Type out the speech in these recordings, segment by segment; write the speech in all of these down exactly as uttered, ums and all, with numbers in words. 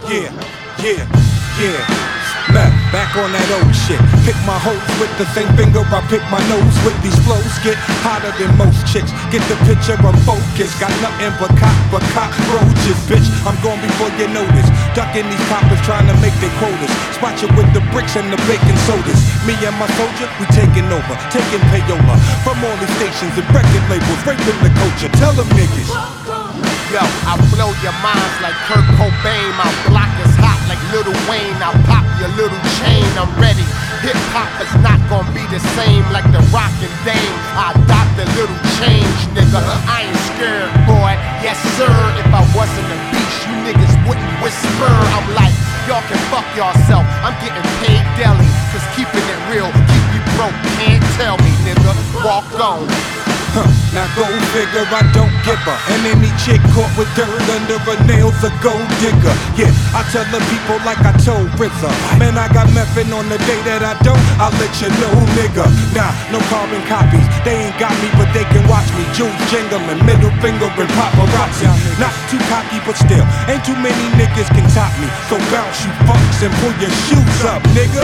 Yeah, yeah, yeah. Back, back on that old shit. Pick my hoes with the same finger I pick my nose with. These flows get hotter than most chicks. Get the picture, I'm focused. Got nothing but cop, but cockroaches, bitch. I'm gone before you notice. Ducking these coppers trying to make their quotas. Spot you with the bricks and the baking sodas. Me and my soldier, we taking over, taking payola from all these stations and record labels, raping the culture. Tell them niggas. Yo, I blow your minds like Kurt Cobain. My block is hot like Lil Wayne. I'll pop your little chain, I'm ready. Hip-hop is not gonna be the same like the Rock and Dame. I adopt a little change, nigga. I ain't scared, boy. Yes, sir. If I wasn't a beast, you niggas wouldn't whisper. I'm like, y'all can fuck yourself. I'm getting paid daily. Cause keeping it real, keep you broke. Can't tell me, nigga. Walk on. Huh, now go figure, I don't give a. And any chick caught with dirt under her nails a gold digger. Yeah, I tell the people like I told R Z A. Man, I got method on the day that I don't, I'll let you know, nigga. Nah, no carbon copies, they ain't got me, but they can watch me. Jewels jingling, middle finger and paparazzi. Not too cocky, but still, ain't too many niggas can top me. So bounce you fucks and pull your shoes up, nigga.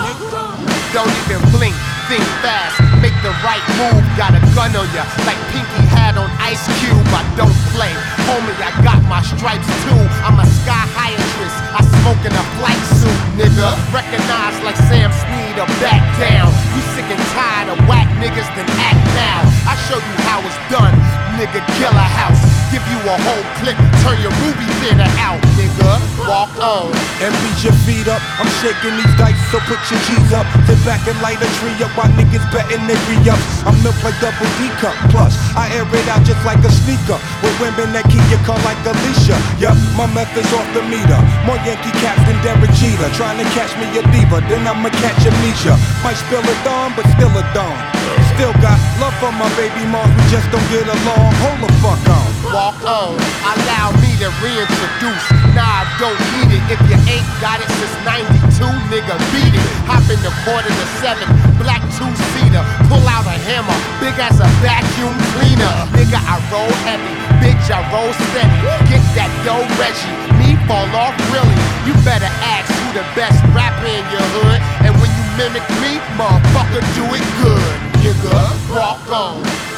Don't even blink, think fast, make the right move. Got a gun on ya, like Pinky had on Ice Cube. I don't play, homie, I got my stripes too. I'm a sky hiatress, I smoke in a flight suit, nigga. Recognized like Sam Snead or back down. You sick and tired of whack niggas, then act now. I show you how it's done, nigga, kill a house. Give you a whole clip, turn your movie theater out, nigga. Walk on. And beat your feet up, I'm shaking these dice, so put your G's up. Sit back and light a tree up while niggas betting they re-up. I'm milk like double D cup, plus I air it out just like a sneaker. With women that keep your car like Alicia. Yup, my method's off the meter. More Yankee caps than Derek Jeter. Trying to catch me a diva, then I'ma catch amnesia. Might spill a dawn, but still a dawn. Still got love for my baby moms, we just don't get along. Hold the fuck on. Walk on, allow me to reintroduce. Nah, I don't need it if you ain't got it since ninety-two, nigga, beat it. Hop in the quarter to seven, black two-seater. Pull out a hammer, big as a vacuum cleaner. Nigga, I roll heavy, bitch, I roll steady. Get that dough, Reggie, me fall off really. You better ask who the best rapper in your hood. And when you mimic me, motherfucker, do it good, nigga. Walk on.